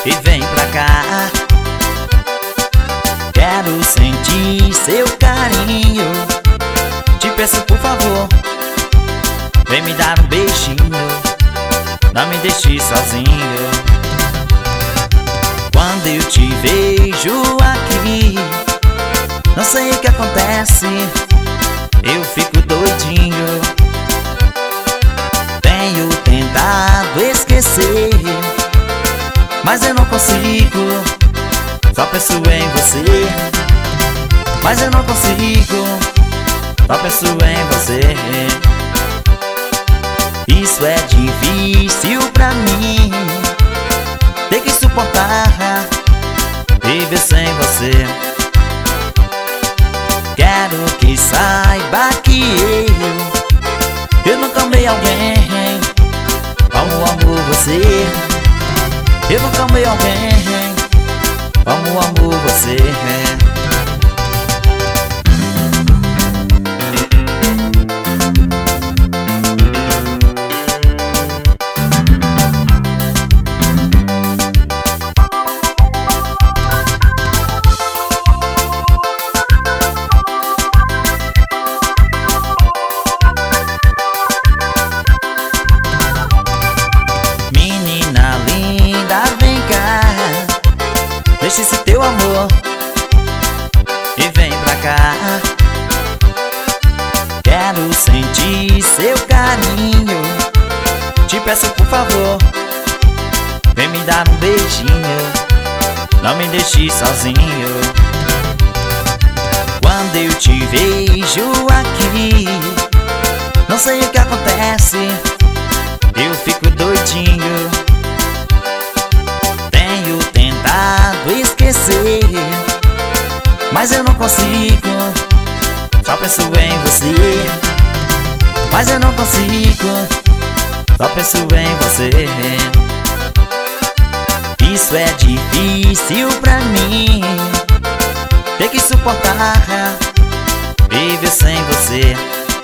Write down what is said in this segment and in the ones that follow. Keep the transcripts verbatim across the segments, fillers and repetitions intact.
e vem pra cá. Quero sentir seu carinho. Te peço por favor, vem me dar um beijinho. Não me deixe sozinho. Quando eu te vejo aqui, não sei o que acontece, eu fico doidinho. Tenho tentado esquecer, mas eu não consigo. Só penso em você, mas eu não consigo. Só penso em você. Isso é difícil pra mim, ter que suportar viver sem você. Quero que saiba que eu Eu nunca amei alguém como amo você. Eu nunca amei alguém como amo você. Deixa esse teu amor e vem pra cá. Quero sentir seu carinho. Te peço por favor, vem me dar um beijinho. Não me deixe sozinho. Quando eu te vejo aqui, não sei o que acontece, eu fico doidinho. Tenho tentado esquecer, mas eu não consigo. Só penso em você, mas eu não consigo. Só penso em você. Isso é difícil pra mim, ter que suportar viver sem você.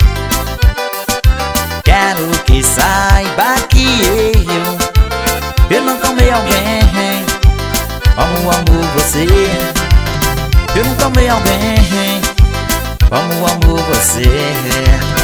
Quero que saiba que eu Eu nunca amei alguém como amo você. Eu nunca amei alguém como amo você.